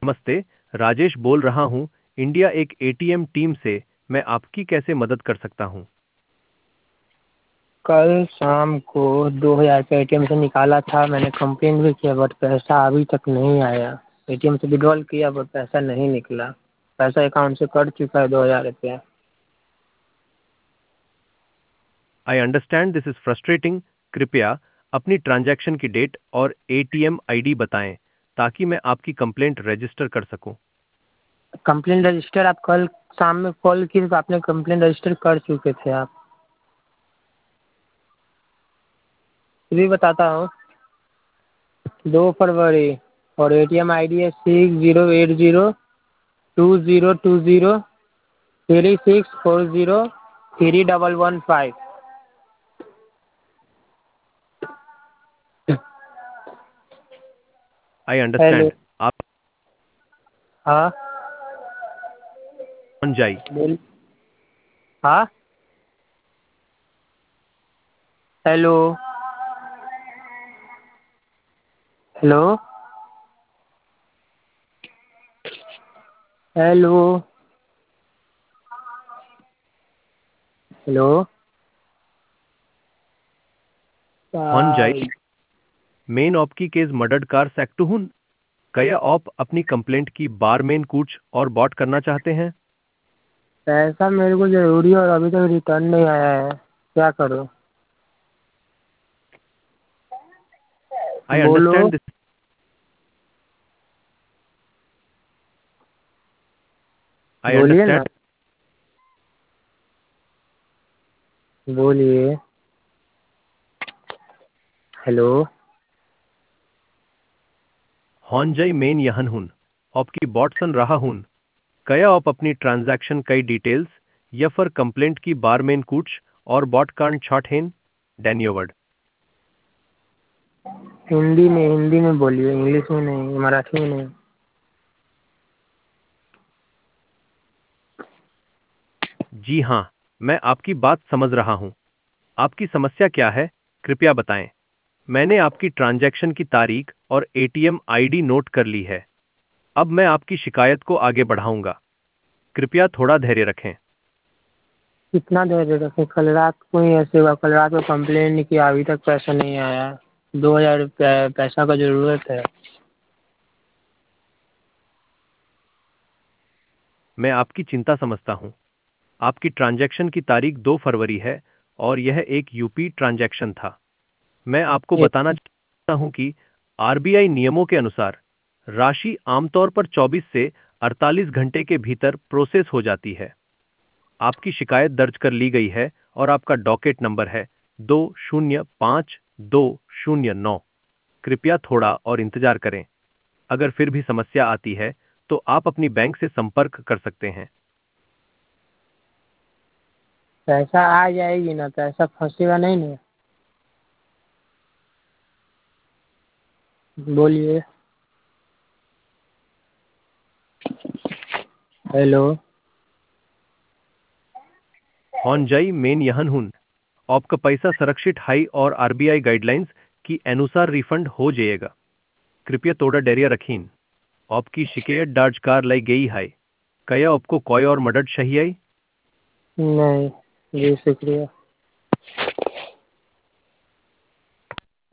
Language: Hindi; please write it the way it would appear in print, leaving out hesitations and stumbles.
नमस्ते, राजेश बोल रहा हूँ, इंडिया एक एटीएम टीम से। मैं आपकी कैसे मदद कर सकता हूँ? कल शाम को 2000 का एटीएम से निकाला था। मैंने कंप्लेन भी किया बट पैसा अभी तक नहीं आया। एटीएम से विड्रॉल किया बट पैसा नहीं निकला। पैसा अकाउंट से कट चुका है 2000 रुपया। I understand this is frustrating. कृपया अपनी ट्रांजैक्शन की डेट और एटीएम आईडी बताएं ताकि मैं आपकी कंप्लेंट रजिस्टर कर सकूं। कंप्लेन रजिस्टर आप कल शाम में कॉल किए तो आपने कंप्लेन रजिस्टर कर चुके थे आप। फिर भी बताता हूँ। 2 फरवरी और एटीएम आईडी है 60802036403115। I hello. अंडरस्टैंड। आप हाँ कौन जाई? बोल। हाँ हेलो। हेलो। हेलो। हेलो। हॉन जाई भाई, मेन आपकी केस मर्डर कार सैक्टू हूं। क्या आप अपनी कंप्लेंट की बार मेन कूच और बॉट करना चाहते हैं? पैसा मेरे को जरूरी है और अभी तक रिटर्न नहीं आया है। क्या करूँ? आई बोलो। Understand this. आई बोलिए ना। अंडरस्टैंड। बोलिए। हेलो। हॉन जाई मेन यहन हूं, आपकी बॉट सन रहा हूं। क्या आप अपनी ट्रांजैक्शन कई डिटेल्स या फिर कंप्लेंट की बार मेन कूच और बॉट कार्ड छॉट हैं? डैनियोवर्ड। हिंदी में बोलिए, इंग्लिश में नहीं, मराठी में नहीं। जी हाँ, मैं आपकी बात समझ रहा हूँ। आपकी समस्या क्या है? कृपया बताएं। मैंने आपकी ट्रांजैक्शन की तारीख और एटीएम आईडी नोट कर ली है। अब मैं आपकी शिकायत को आगे बढ़ाऊंगा। कृपया थोड़ा धैर्य रखें। कितना देर रखे? कल रात को ही ऐसे हुआ। कल रात को कंप्लेन नहीं किया, अभी तक पैसा नहीं आया। 2000 रुपया पैसा का जरूरत है। मैं आपकी चिंता समझता हूँ। आपकी ट्रांजैक्शन की तारीख 2 फरवरी है और यह एक यूपी ट्रांजैक्शन था। मैं आपको एक बताना चाहता हूं कि आरबीआई नियमों के अनुसार राशि आमतौर पर 24 से 48 घंटे के भीतर प्रोसेस हो जाती है। आपकी शिकायत दर्ज कर ली गई है और आपका डॉकेट नंबर है 205209। कृपया थोड़ा और इंतजार करें। अगर फिर भी समस्या आती है तो आप अपनी बैंक से संपर्क कर सकते हैं। पैसा आ जाएगी ना? पैसा फंसेगा नहीं ना? बोलिए। हेलो। हॉनजाई मेन यहन हुन, आपका पैसा सुरक्षित हाई और आरबीआई गाइडलाइंस की अनुसार रिफंड हो जाएगा। कृपया थोड़ा धैर्य रखें। आपकी शिकायत दर्ज कर लाई गई है। क्या आपको कोई और मदद चाहिए? नहीं। जी शुक्रिया।